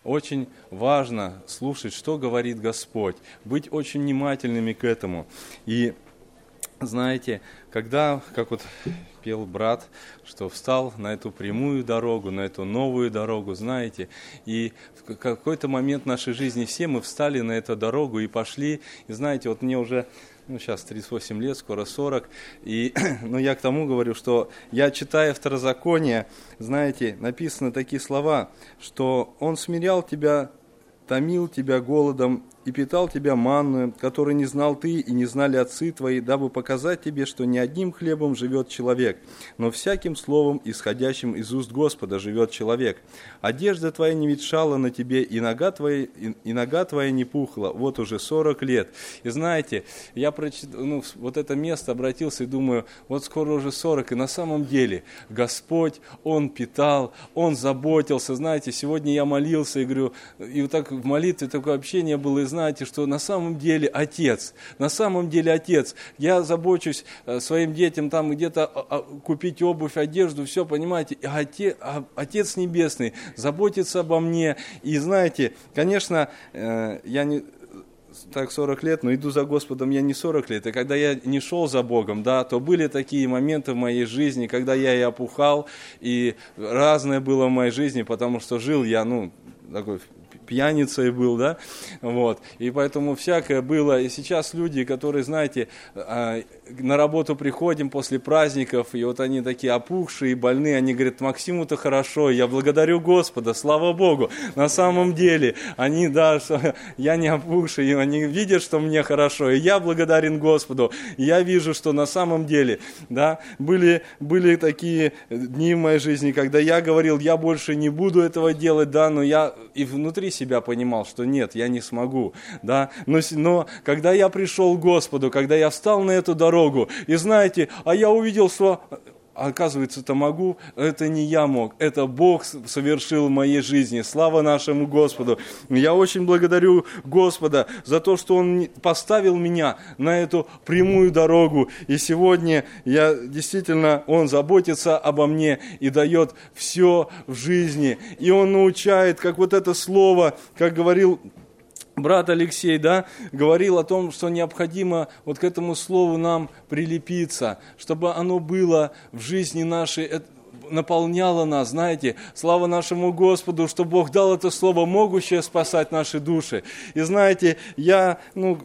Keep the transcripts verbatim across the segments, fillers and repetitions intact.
очень важно слушать, что говорит Господь, быть очень внимательными к этому. И знаете, когда, как вот пел брат, что встал на эту прямую дорогу, на эту новую дорогу, знаете, и в какой-то момент нашей жизни все мы встали на эту дорогу и пошли, и знаете, вот мне уже, ну, сейчас тридцать восемь лет, скоро сорок, и, ну, я к тому говорю, что я, читая Второзаконие, знаете, написаны такие слова, что Он смирял тебя, томил тебя голодом и питал тебя манную, которой не знал ты и не знали отцы твои, дабы показать тебе, что не одним хлебом живет человек, но всяким словом, исходящим из уст Господа, живет человек. Одежда твоя не ветшала на тебе, и нога твоя, и, и нога твоя не пухла, вот уже сорок лет. И знаете, я прочитал, ну, вот это место обратился и думаю, вот скоро уже сорок, и на самом деле Господь, Он питал, Он заботился. Знаете, сегодня я молился и говорю, и вот так в молитве такое общение было, и знаете, что на самом деле Отец, на самом деле Отец, я забочусь своим детям там где-то купить обувь, одежду, все, понимаете, а Отец, а Отец Небесный заботится обо мне, и знаете, конечно, я не... так сорок лет, но иду за Господом я не сорок лет, и когда я не шел за Богом, да, то были такие моменты в моей жизни, когда я и опухал, и разное было в моей жизни, потому что жил я, ну, такой пьяницей был, да, вот, и поэтому всякое было, и сейчас люди, которые, знаете, на работу приходим после праздников, и вот они такие опухшие, больные, они говорят, Максиму-то хорошо, я благодарю Господа, слава Богу, на самом деле, они, да, что я не опухший, и они видят, что мне хорошо, и я благодарен Господу, и я вижу, что на самом деле, да, были, были такие дни в моей жизни, когда я говорил, я больше не буду этого делать, да, но я и внутри себя понимал, что нет, я не смогу, да, но, но когда я пришел к Господу, когда я встал на эту дорогу, и знаете, а я увидел, что, оказывается, это могу, это не я мог, это Бог совершил в моей жизни, слава нашему Господу. Я очень благодарю Господа за то, что Он поставил меня на эту прямую дорогу, и сегодня я действительно, Он заботится обо мне и дает все в жизни, и Он научает, как вот это слово, как говорил брат Алексей, да, говорил о том, что необходимо вот к этому слову нам прилепиться, чтобы оно было в жизни нашей, наполняло нас, знаете, слава нашему Господу, что Бог дал это слово, могущее спасать наши души. И знаете, я, ну,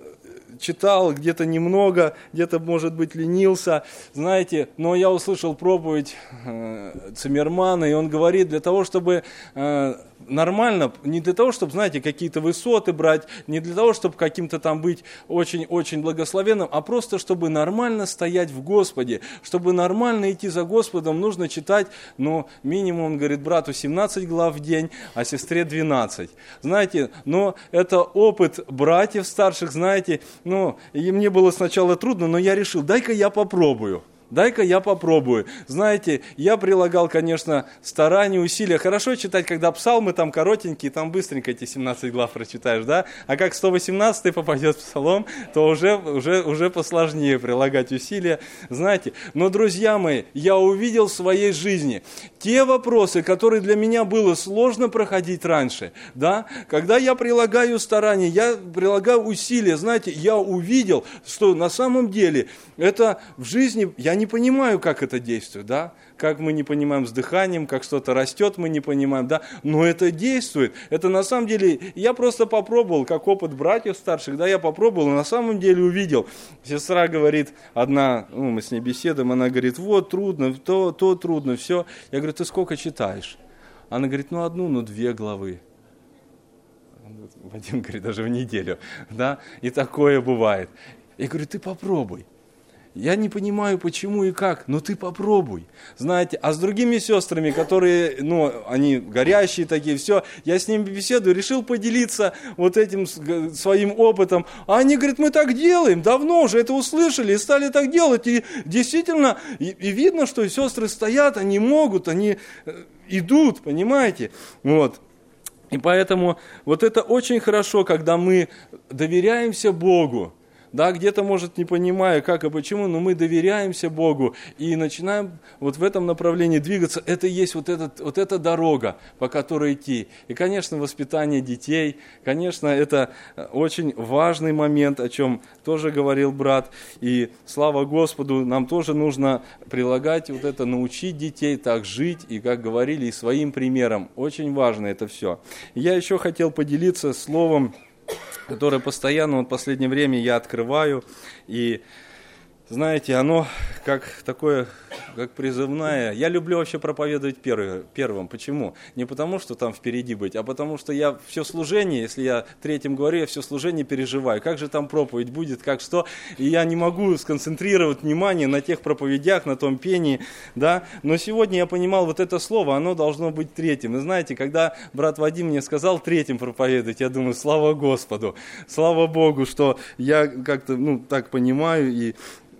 читал где-то немного, где-то, может быть, ленился, знаете, но я услышал проповедь э, Циммермана, и он говорит, для того, чтобы э, нормально, не для того, чтобы, знаете, какие-то высоты брать, не для того, чтобы каким-то там быть очень-очень благословенным, а просто, чтобы нормально стоять в Господе, чтобы нормально идти за Господом, нужно читать, ну, минимум, он говорит, брату семнадцать глав в день, а сестре двенадцать. Знаете, но это опыт братьев старших, знаете, ну, и мне было сначала трудно, но я решил, дай-ка я попробую. Дай-ка я попробую. Знаете, я прилагал, конечно, старания, усилия. Хорошо читать, когда псалмы там коротенькие, там быстренько эти семнадцать глав прочитаешь, да? А как сто восемнадцатый попадет в псалом, то уже, уже, уже посложнее прилагать усилия. Знаете, но, друзья мои, я увидел в своей жизни те вопросы, которые для меня было сложно проходить раньше, да? Когда я прилагаю старания, я прилагаю усилия, знаете, я увидел, что на самом деле это в жизни, я не понимаю, как это действует, да, как мы не понимаем с дыханием, как что-то растет, мы не понимаем, да, но это действует, это на самом деле, я просто попробовал, как опыт братьев старших, да, я попробовал, и на самом деле увидел. Сестра говорит, одна, ну, мы с ней беседуем, она говорит, вот трудно, то, то трудно, все. Я говорю, ты сколько читаешь? Она говорит, ну, одну, ну, две главы. Вадим говорит, даже в неделю, да, и такое бывает. Я говорю, ты попробуй. Я не понимаю, почему и как, но ты попробуй. Знаете, а с другими сестрами, которые, ну, они горящие такие, все, я с ними беседую, решил поделиться вот этим своим опытом. А они говорят, мы так делаем, давно уже это услышали и стали так делать. И действительно, и, и видно, что сестры стоят, они могут, они идут, понимаете, вот. И поэтому вот это очень хорошо, когда мы доверяемся Богу. Да, где-то, может, не понимая, как и почему, но мы доверяемся Богу и начинаем вот в этом направлении двигаться. Это и есть вот, этот, вот эта дорога, по которой идти. И, конечно, воспитание детей, конечно, это очень важный момент, о чем тоже говорил брат. И слава Господу, нам тоже нужно прилагать вот это, научить детей так жить, и, как говорили, и своим примером. Очень важно это все. Я еще хотел поделиться словом, которое постоянно вот в последнее время я открываю, и знаете, оно как такое, как призывное. Я люблю вообще проповедовать первым. первым. Почему? Не потому, что там впереди быть, а потому, что я все служение, если я третьим говорю, я все служение переживаю. Как же там проповедь будет, как что. И я не могу сконцентрировать внимание на тех проповедях, на том пении. Да? Но сегодня я понимал, вот это слово, оно должно быть третьим. И знаете, когда брат Вадим мне сказал третьим проповедовать, я думаю, слава Господу, слава Богу, что я как-то ну, так понимаю. И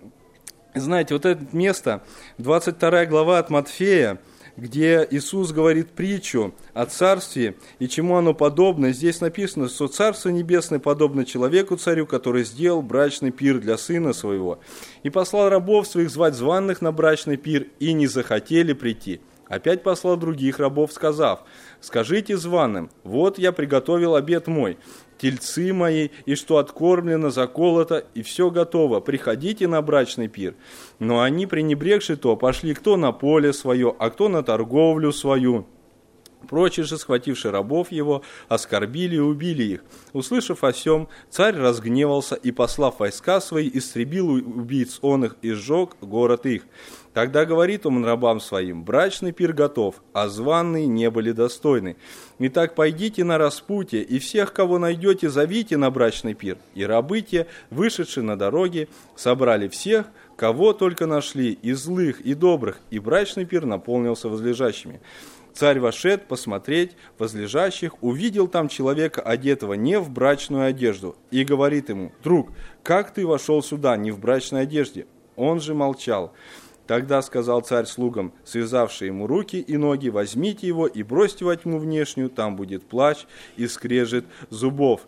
знаете, вот это место, двадцать вторая глава от Матфея, где Иисус говорит притчу о царстве и чему оно подобно. Здесь написано, что Царство Небесное подобно человеку-царю, который сделал брачный пир для сына своего. И послал рабов своих звать званых на брачный пир, и не захотели прийти. Опять послал других рабов, сказав, скажите званым, вот я приготовил обед мой, тельцы мои, и что откормлено, заколото, и все готово, приходите на брачный пир. Но они, пренебрегши то, пошли кто на поле свое, а кто на торговлю свою. Прочие же, схвативши рабов его, оскорбили и убили их. Услышав о сем, царь разгневался и, послав войска свои, истребил убийц он их и сжег город их. Тогда говорит он рабам своим, брачный пир готов, а званые не были достойны. Итак, пойдите на распутье, и всех, кого найдете, зовите на брачный пир. И рабы те, вышедшие на дороге, собрали всех, кого только нашли, и злых, и добрых, и брачный пир наполнился возлежащими. Царь вошед посмотреть возлежащих, увидел там человека, одетого не в брачную одежду, и говорит ему, друг, как ты вошел сюда не в брачной одежде? Он же молчал. Тогда сказал царь слугам, связавшие ему руки и ноги, возьмите его и бросьте во тьму внешнюю, там будет плач и скрежет зубов.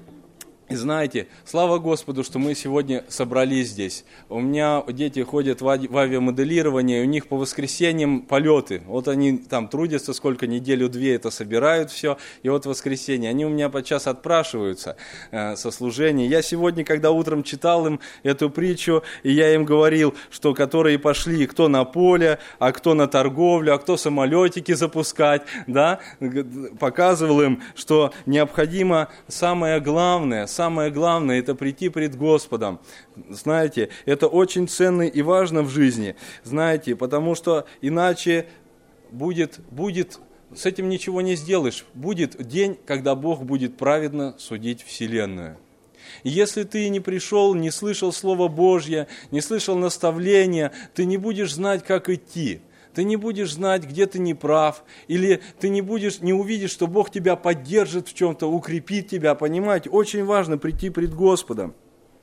И знаете, слава Господу, что мы сегодня собрались здесь. У меня дети ходят в авиамоделирование, у них по воскресеньям полеты. Вот они там трудятся, сколько, неделю-две это собирают все. И вот в воскресенье они у меня подчас отпрашиваются э, со служения. Я сегодня, когда утром читал им эту притчу, и я им говорил, что которые пошли, кто на поле, а кто на торговлю, а кто самолетики запускать, да, показывал им, что необходимо самое главное, самое главное – это прийти пред Господом. Знаете, это очень ценно и важно в жизни. Знаете, потому что иначе будет, будет, с этим ничего не сделаешь. Будет день, когда Бог будет праведно судить вселенную. И если ты не пришел, не слышал Слово Божье, не слышал наставления, ты не будешь знать, как идти. Ты не будешь знать, где ты не прав, или ты не будешь, не увидишь, что Бог тебя поддержит в чем-то, укрепит тебя, понимаете? Очень важно прийти пред Господом.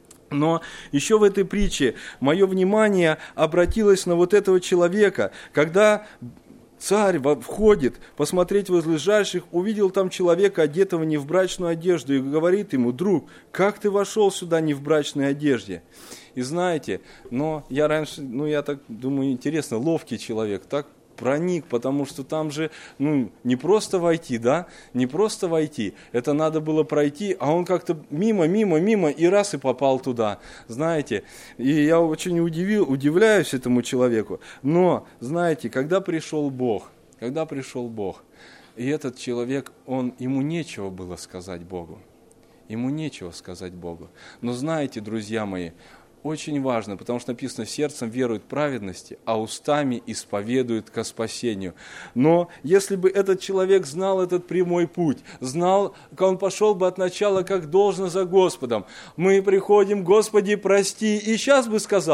Но еще в этой притче мое внимание обратилось на вот этого человека, когда царь входит посмотреть возлежащих, увидел там человека, одетого не в брачную одежду, и говорит ему, друг, как ты вошел сюда не в брачной одежде? И знаете, но я раньше, ну я так думаю, интересно, ловкий человек, так проник, потому что там же, ну, не просто войти, да, не просто войти, это надо было пройти, а он как-то мимо, мимо, мимо, и раз и попал туда, знаете. И я очень удивил, удивляюсь этому человеку, но, знаете, когда пришел Бог, когда пришел Бог, и этот человек, он, ему нечего было сказать Богу, ему нечего сказать Богу, но знаете, друзья мои, очень важно, потому что написано, сердцем верует праведности, а устами исповедует ко спасению. Но если бы этот человек знал этот прямой путь, знал, он пошел бы от начала как должно за Господом. Мы приходим, Господи, прости, и сейчас бы сказал,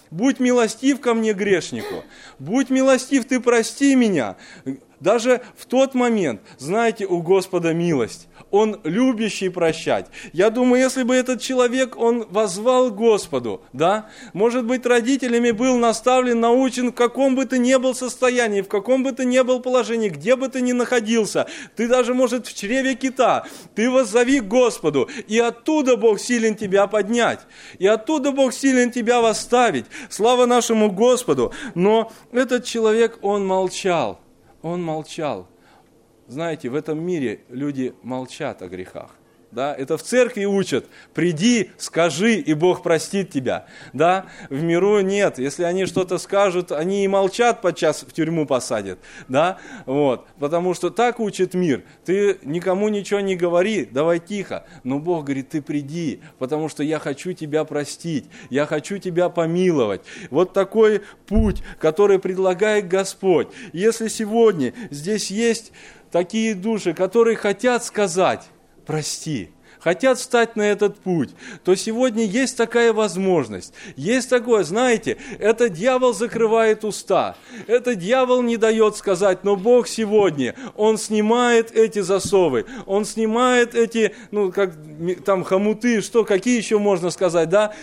будь милостив ко мне, грешнику, будь милостив, ты прости меня. Даже в тот момент, знаете, у Господа милость. Он любящий прощать. Я думаю, если бы этот человек, он воззвал к Господу, да, может быть, родителями был наставлен, научен, в каком бы ты ни был состоянии, в каком бы ты ни был положении, где бы ты ни находился, ты даже, может, в чреве кита, ты воззови к Господу, и оттуда Бог силен тебя поднять, и оттуда Бог силен тебя восставить. Слава нашему Господу! Но этот человек, он молчал, он молчал. Знаете, в этом мире люди молчат о грехах. Да? Это в церкви учат. Приди, скажи, и Бог простит тебя. Да? В миру нет. Если они что-то скажут, они и молчат, подчас в тюрьму посадят. Да? Вот. Потому что так учит мир. Ты никому ничего не говори, давай тихо. Но Бог говорит, ты приди, потому что я хочу тебя простить. Я хочу тебя помиловать. Вот такой путь, который предлагает Господь. Если сегодня здесь есть такие души, которые хотят сказать «прости», хотят встать на этот путь, то сегодня есть такая возможность. Есть такое, знаете, это дьявол закрывает уста, это дьявол не дает сказать, но Бог сегодня, Он снимает эти засовы, Он снимает эти, ну, как там хомуты, что, какие еще можно сказать, да,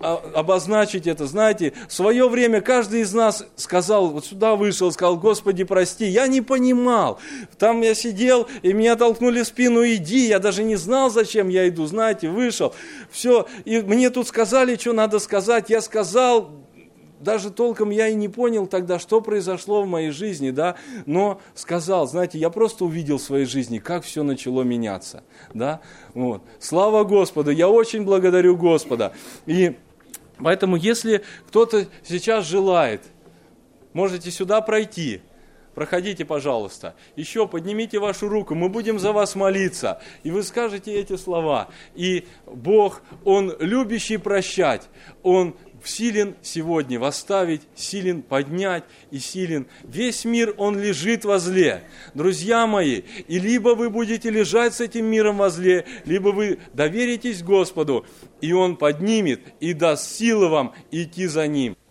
обозначить это, знаете, в свое время каждый из нас сказал, вот сюда вышел, сказал, Господи, прости, я не понимал, там я сидел, и меня толкнули в спину, иди, я даже не знал, зачем я иду, знаете, вышел, все, и мне тут сказали, что надо сказать, я сказал, даже толком я и не понял тогда, что произошло в моей жизни, да, но сказал, знаете, я просто увидел в своей жизни, как все начало меняться, да, вот, слава Господу, я очень благодарю Господа, и поэтому, если кто-то сейчас желает, можете сюда пройти. Проходите, пожалуйста. Еще поднимите вашу руку, мы будем за вас молиться. И вы скажете эти слова. И Бог, Он любящий прощать, Он силен сегодня восставить, силен поднять и силен. Весь мир, он лежит возле. Друзья мои, и либо вы будете лежать с этим миром возле, либо вы доверитесь Господу, и Он поднимет и даст силы вам идти за Ним.